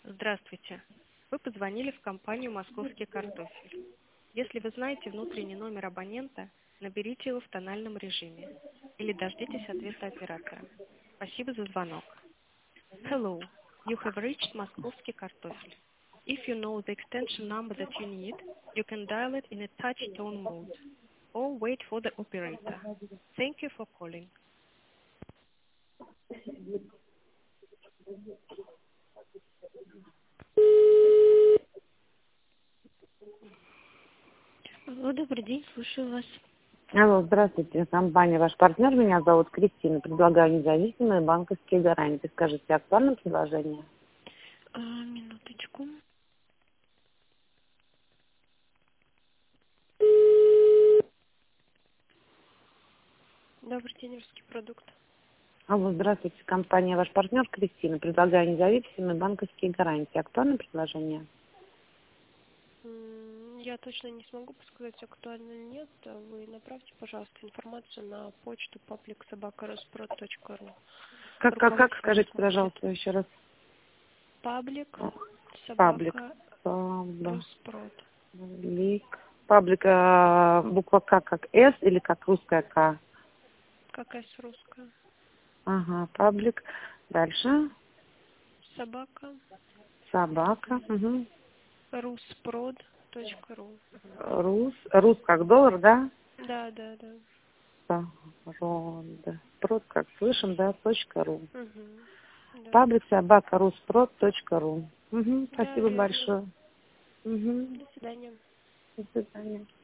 Здравствуйте. Вы позвонили в компанию «Московский картофель». Если вы знаете внутренний номер абонента, наберите его в тональном режиме или дождитесь ответа оператора. Спасибо за звонок. Hello. You have reached «Московский картофель». If you know the extension number that you need, you can dial it in a touch tone mode or wait for the operator. Thank you for calling. Алло, добрый день, слушаю вас. Алло, здравствуйте. Компания «Ваш партнер». Меня зовут Кристина. Предлагаю независимые банковские гарантии. Скажите, актуальное предложение? Минуточку. Добрый день, русский продукт. Алло, здравствуйте. Компания «Ваш партнер». Кристина. Предлагаю независимые банковские гарантии. Актуальное предложение? Я точно не смогу подсказать, актуально или нет. Вы направьте, пожалуйста, информацию на почту public@rusprod.ru. Как? Скажите, пожалуйста, еще раз. Паблик Паблик. собака Паблик. Rusprod. Паблик. Буква К как С или как русская К? Какая русская? Ага, паблик. Дальше. Собака Собака. Угу. rusprod.ru. Рус как доллар, да? Да. Прод, как слышим, да, .ру. Да. Паблик собака rusprod.ru. Да, Спасибо верно. большое. До свидания. До свидания.